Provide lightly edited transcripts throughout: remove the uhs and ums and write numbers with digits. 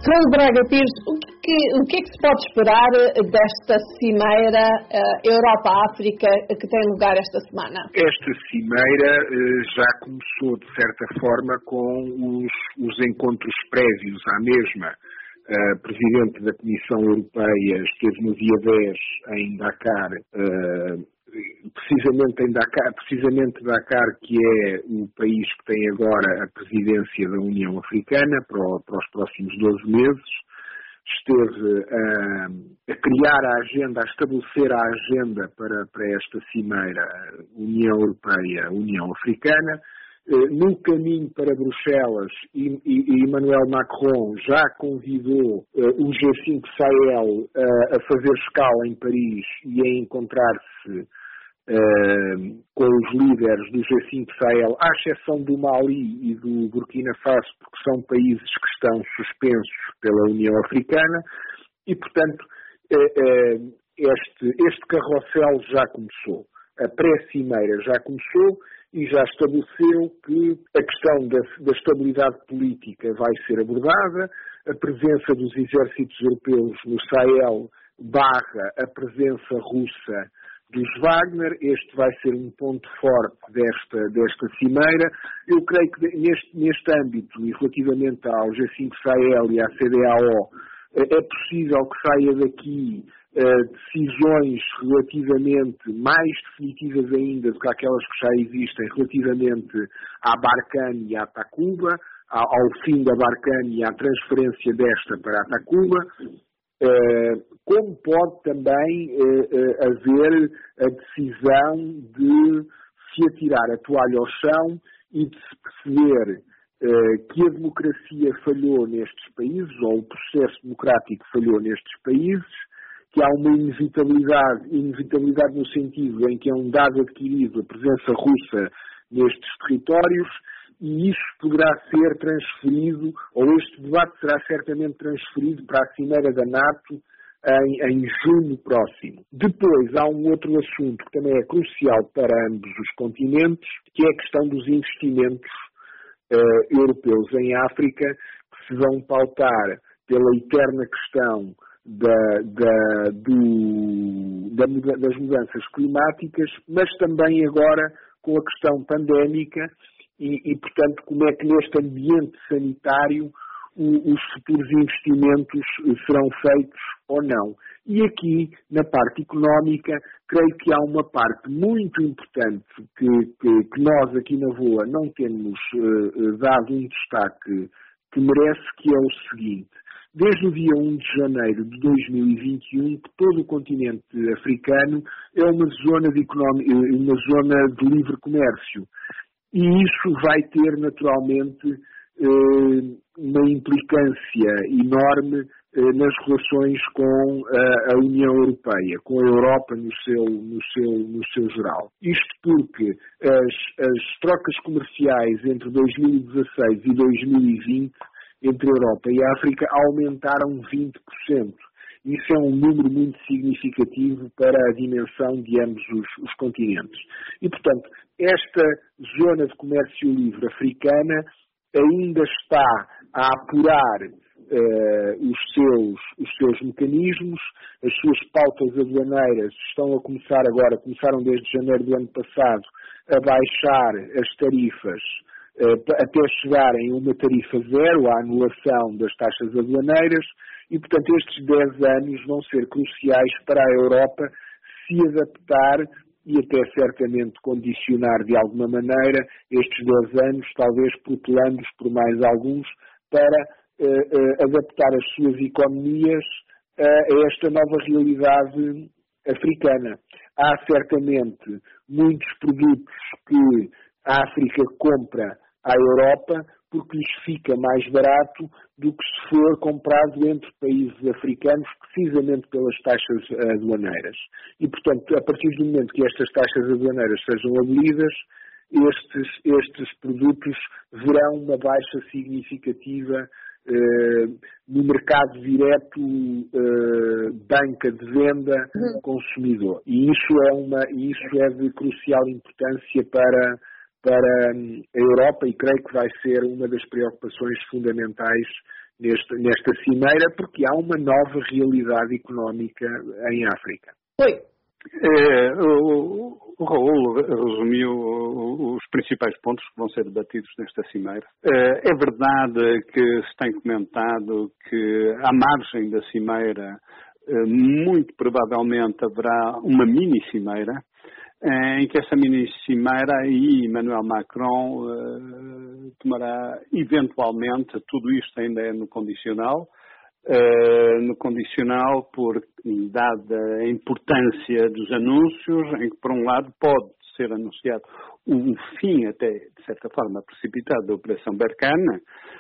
Raul Braga Pires, o que é que se pode esperar desta cimeira Europa-África que tem lugar esta semana? Esta cimeira já começou, de certa forma, com os encontros prévios à mesma. A Presidente da Comissão Europeia esteve no dia 10 em Dakar, precisamente Dakar, que é o país que tem agora a presidência da União Africana para os próximos 12 meses. Esteve a criar a agenda, a estabelecer a agenda para esta cimeira União Europeia, União Africana. No caminho para Bruxelas, Emmanuel Macron já convidou o G5 Sahel a fazer escala em Paris e a encontrar-se com os líderes do G5 Sahel, à exceção do Mali e do Burkina Faso, porque são países que estão suspensos pela União Africana, e, portanto, este carrossel já começou. A pré-cimeira já começou e já estabeleceu que a questão da estabilidade política vai ser abordada, a presença dos exércitos europeus no Sahel / a presença russa dos Wagner. Este vai ser um ponto forte desta cimeira. Eu creio que neste âmbito, e relativamente ao G5 Sahel e à CEDEAO, é possível que saia daqui decisões relativamente mais definitivas ainda do que aquelas que já existem relativamente à Barkhane e à Takuba, ao fim da Barkhane e à transferência desta para a Takuba, como pode também haver a decisão de se atirar a toalha ao chão e de se perceber que a democracia falhou nestes países, ou o processo democrático falhou nestes países, que há uma inevitabilidade no sentido em que é um dado adquirido a presença russa nestes territórios, e isso poderá ser transferido, ou este debate será certamente transferido para a Cimeira da NATO em junho próximo. Depois há um outro assunto que também é crucial para ambos os continentes, que é a questão dos investimentos europeus em África, que se vão pautar pela eterna questão das mudanças climáticas, mas também agora com a questão pandémica e, portanto, como é que neste ambiente sanitário os futuros investimentos serão feitos ou não. E aqui, na parte económica, creio que há uma parte muito importante que nós aqui na VOA não temos dado um destaque que merece, que é o seguinte. Desde o dia 1 de janeiro de 2021, que todo o continente africano é uma zona de livre comércio. E isso vai ter, naturalmente, uma implicância enorme nas relações com a União Europeia, com a Europa no seu geral. Isto porque as trocas comerciais entre 2016 e 2020 entre a Europa e a África aumentaram 20%. Isso é um número muito significativo para a dimensão de ambos os continentes. E, portanto, esta zona de comércio livre africana ainda está a apurar os seus mecanismos, as suas pautas aduaneiras começaram desde janeiro do ano passado a baixar as tarifas até chegarem a uma tarifa zero, a anulação das taxas aduaneiras, e, portanto, estes 10 anos vão ser cruciais para a Europa se adaptar e até certamente condicionar de alguma maneira estes 10 anos, talvez protelando-os por mais alguns, para adaptar as suas economias a esta nova realidade africana. Há certamente muitos produtos que a África compra à Europa porque lhes fica mais barato do que se for comprado entre países africanos, precisamente pelas taxas aduaneiras. E, portanto, a partir do momento que estas taxas aduaneiras sejam abolidas, estes produtos verão uma baixa significativa no mercado direto, banca de venda, consumidor. E isso é de crucial importância para a Europa, e creio que vai ser uma das preocupações fundamentais nesta cimeira, porque há uma nova realidade económica em África. Foi. O Raul resumiu os principais pontos que vão ser debatidos nesta cimeira. É verdade que se tem comentado que, à margem da cimeira, muito provavelmente haverá uma mini-cimeira, em que essa mini-cimeira aí Emmanuel Macron tomará eventualmente, tudo isto ainda é no condicional, porque, dada a importância dos anúncios, em que, por um lado, pode ser anunciado um fim, até, de certa forma, precipitado da Operação Berkane,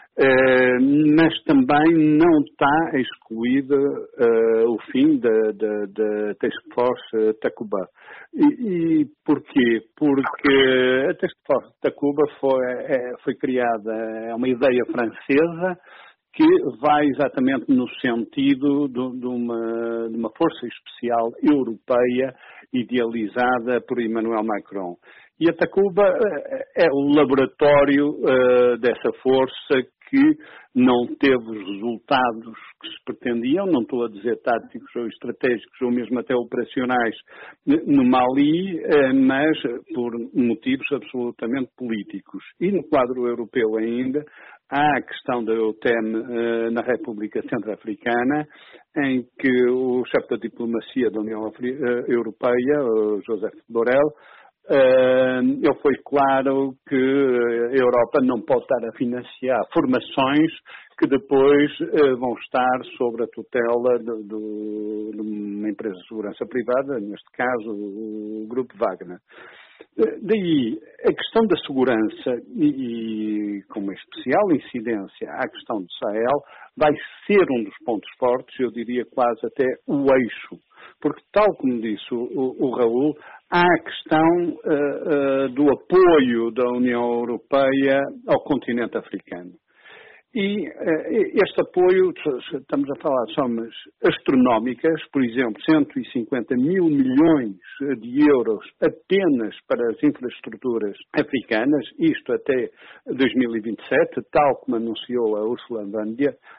mas também não está excluído o fim da Task Force Takuba. E porquê? Porque a Task Force Takuba foi criada, é uma ideia francesa, que vai exatamente no sentido de uma força especial europeia idealizada por Emmanuel Macron. E a Takuba é o laboratório dessa força que não teve os resultados que se pretendiam, não estou a dizer táticos ou estratégicos ou mesmo até operacionais no Mali, mas por motivos absolutamente políticos. E no quadro europeu ainda, há a questão da EUTM na República Centro-Africana, em que o chefe da diplomacia da União Europeia, José Borrell, ele foi claro que a Europa não pode estar a financiar formações que depois vão estar sob a tutela de uma empresa de segurança privada, neste caso o Grupo Wagner. Daí, a questão da segurança e com uma especial incidência à questão do Sahel vai ser um dos pontos fortes, eu diria quase até o eixo, porque tal como disse o Raul, há a questão do apoio da União Europeia ao continente africano. E este apoio, estamos a falar de somas astronómicas, por exemplo, 150 mil milhões de euros apenas para as infraestruturas africanas, isto até 2027, tal como anunciou a Ursula von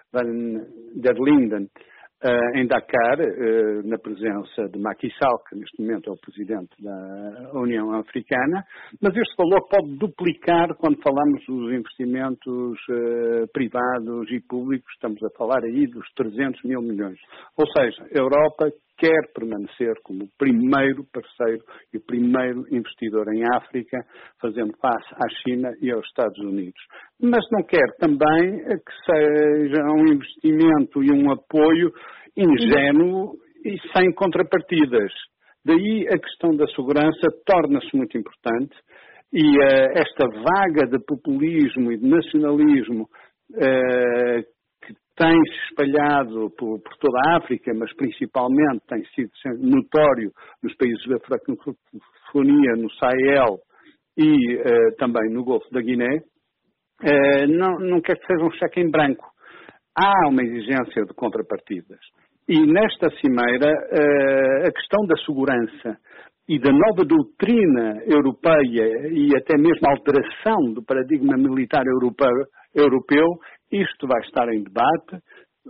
der Leyen em Dakar, na presença de Macky Sall, que neste momento é o presidente da União Africana, mas este valor pode duplicar quando falamos dos investimentos privados e públicos, estamos a falar aí dos 300 mil milhões. Ou seja, a Europa quer permanecer como o primeiro parceiro e o primeiro investidor em África, fazendo face à China e aos Estados Unidos. Mas não quer também que seja um investimento e um apoio ingênuo e sem contrapartidas. Daí a questão da segurança torna-se muito importante e esta vaga de populismo e de nacionalismo que tem-se espalhado por toda a África, mas principalmente tem sido notório nos países da francofonia, no Sahel e também no Golfo da Guiné, não quer que seja um cheque em branco. Há uma exigência de contrapartidas. E nesta cimeira, a questão da segurança e da nova doutrina europeia e até mesmo a alteração do paradigma militar europeu, isto vai estar em debate.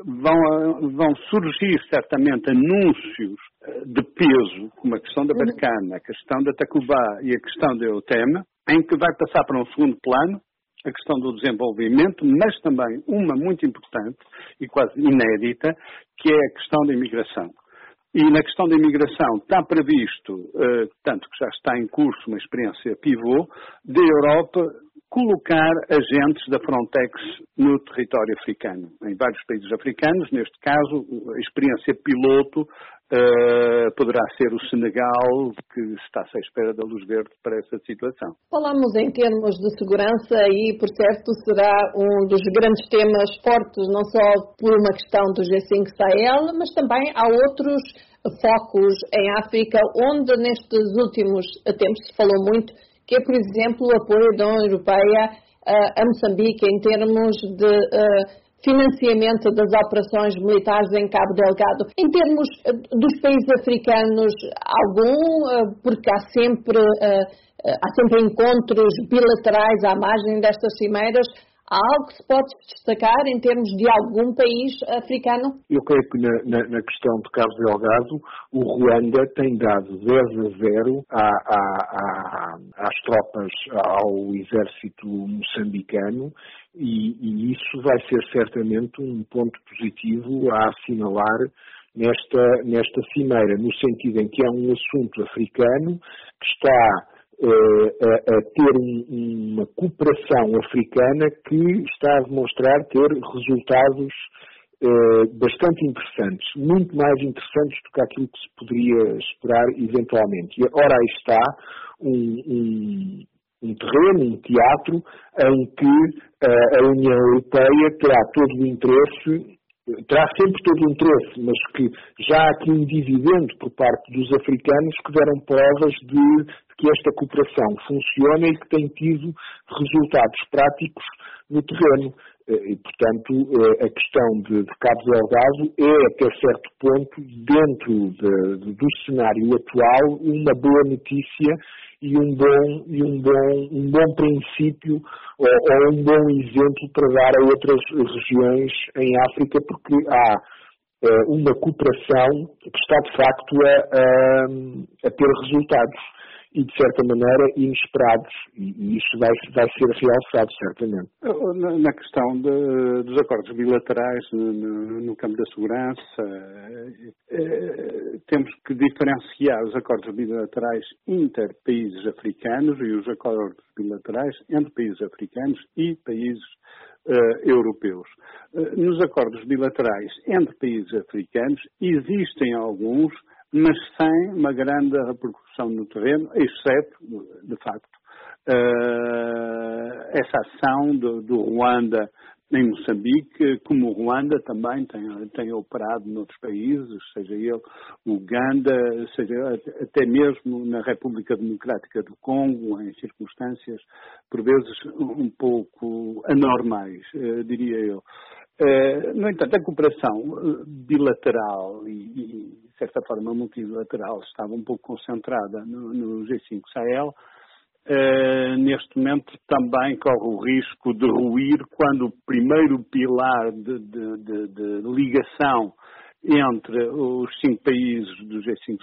Vão surgir certamente anúncios de peso, como a questão da Berkane, a questão da Takuba e a questão da EUTM, em que vai passar para um segundo plano a questão do desenvolvimento, mas também uma muito importante e quase inédita, que é a questão da imigração. E na questão da imigração está previsto, tanto que já está em curso uma experiência pivô, da Europa colocar agentes da Frontex no território africano, em vários países africanos. Neste caso, a experiência piloto poderá ser o Senegal, que está à espera da luz verde para essa situação. Falamos em termos de segurança e, por certo, será um dos grandes temas fortes, não só por uma questão do G5 Sahel, mas também há outros focos em África, onde nestes últimos tempos se falou muito, que é, por exemplo, o apoio da União Europeia a Moçambique em termos de financiamento das operações militares em Cabo Delgado. Em termos dos países africanos, porque há sempre encontros bilaterais à margem destas cimeiras, Há algo que se pode destacar em termos de algum país africano? Eu creio que na questão de Cabo Delgado, o Ruanda tem dado 10-0 às tropas, ao exército moçambicano, e isso vai ser certamente um ponto positivo a assinalar nesta cimeira, no sentido em que é um assunto africano que está a ter uma cooperação africana que está a demonstrar ter resultados bastante interessantes, muito mais interessantes do que aquilo que se poderia esperar eventualmente. E ora aí está um terreno, um teatro, em que a União Europeia terá todo o interesse, terá sempre todo o interesse, mas que já há aqui um dividendo por parte dos africanos que deram provas de que esta cooperação funciona e que tem tido resultados práticos no terreno. E, portanto, a questão de Cabo Delgado é, até certo ponto, dentro do cenário atual, uma boa notícia e um bom princípio ou um bom exemplo para dar a outras regiões em África, porque há uma cooperação que está, de facto, a ter resultados e, de certa maneira, inesperados. E isso vai ser realçado, certamente. Na questão dos acordos bilaterais no campo da segurança, temos que diferenciar os acordos bilaterais inter-países africanos e os acordos bilaterais entre países africanos e países europeus. Nos acordos bilaterais entre países africanos existem alguns, mas sem uma grande repercussão no terreno, exceto, de facto, essa ação do Ruanda em Moçambique, como o Ruanda também tem operado noutros países, seja ele Uganda, seja até mesmo na República Democrática do Congo, em circunstâncias, por vezes, um pouco anormais, diria eu. No entanto, a cooperação bilateral e, de certa forma, multilateral estava um pouco concentrada no G5 Sahel. Neste momento também corre o risco de ruir quando o primeiro pilar de ligação entre os 5 países do G5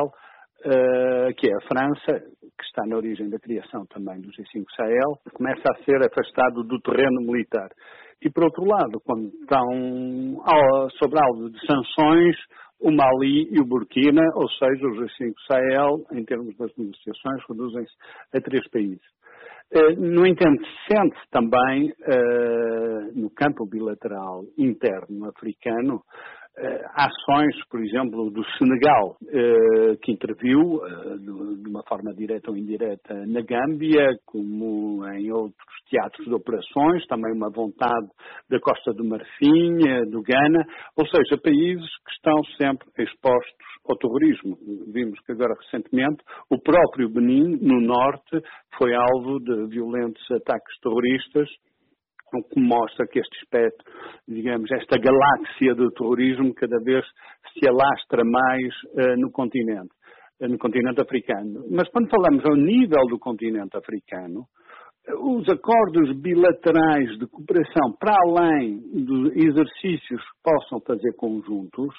Sahel, que é a França, que está na origem da criação também do G5 Sahel, começa a ser afastado do terreno militar. E, por outro lado, quando estão sob alvo de sanções, o Mali e o Burkina, ou seja, o G5 Sahel, em termos das negociações, reduzem-se a 3 países. No entanto, sente-se também, no campo bilateral interno africano, ações, por exemplo, do Senegal, que interviu de uma forma direta ou indireta na Gâmbia, como em outros teatros de operações, também uma vontade da Costa do Marfim, do Ghana, ou seja, países que estão sempre expostos ao terrorismo. Vimos que agora, recentemente, o próprio Benin, no norte, foi alvo de violentos ataques terroristas, o que mostra que este espectro, digamos, esta galáxia do terrorismo cada vez se alastra mais no continente africano. Mas quando falamos ao nível do continente africano, os acordos bilaterais de cooperação, para além dos exercícios que possam fazer conjuntos,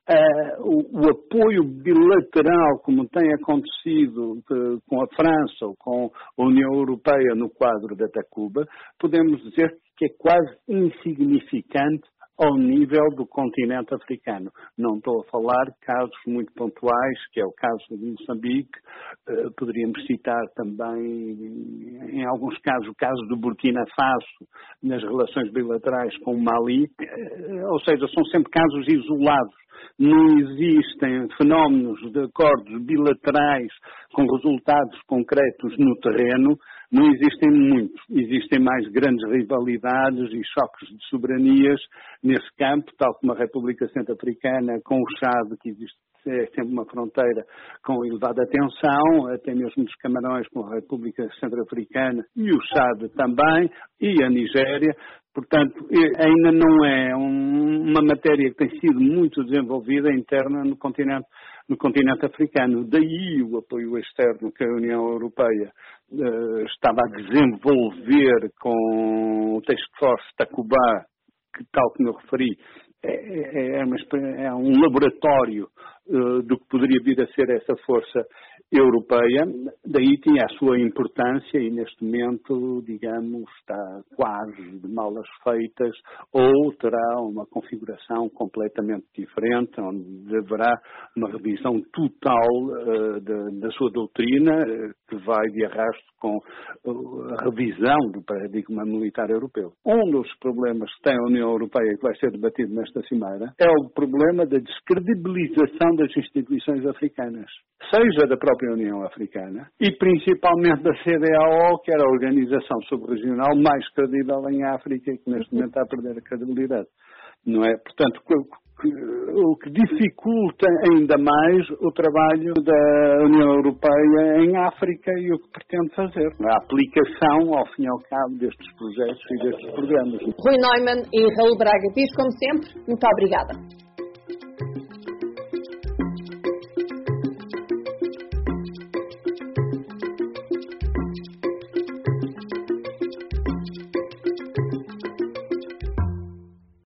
o apoio bilateral, como tem acontecido com a França ou com a União Europeia no quadro da Takuba, podemos dizer que é quase insignificante ao nível do continente africano. Não estou a falar de casos muito pontuais, que é o caso de Moçambique, poderíamos citar também, em alguns casos, o caso do Burkina Faso, nas relações bilaterais com o Mali, ou seja, são sempre casos isolados. Não existem fenómenos de acordos bilaterais com resultados concretos no terreno, não existem muitos. Existem mais grandes rivalidades e choques de soberanias nesse campo, tal como a República Centro-Africana com o Chad, que existe é sempre uma fronteira com elevada tensão, até mesmo dos Camarões com a República Centro-Africana e o Chad também, e a Nigéria. Portanto, ainda não é uma matéria que tem sido muito desenvolvida interna no continente no continente africano. Daí o apoio externo que a União Europeia estava a desenvolver com o Task Force Takuba, que, tal como eu referi, é um laboratório do que poderia vir a ser essa força europeia. Daí tinha a sua importância e neste momento, digamos, está quase de malas feitas ou terá uma configuração completamente diferente, onde haverá uma revisão total da sua doutrina, que vai de arrasto com a revisão do paradigma militar europeu. Um dos problemas que tem a União Europeia, que vai ser debatido nesta cimeira, é o problema da descredibilização das instituições africanas, seja da própria União Africana e principalmente da CEDEAO, que era a organização subregional mais credível em África e que neste momento está a perder a credibilidade. Não é? Portanto, o que dificulta ainda mais o trabalho da União Europeia em África e o que pretende fazer. A aplicação, ao fim e ao cabo, destes projetos e destes programas. Rui Neumann e Raul Braga Pires, como sempre, muito obrigada.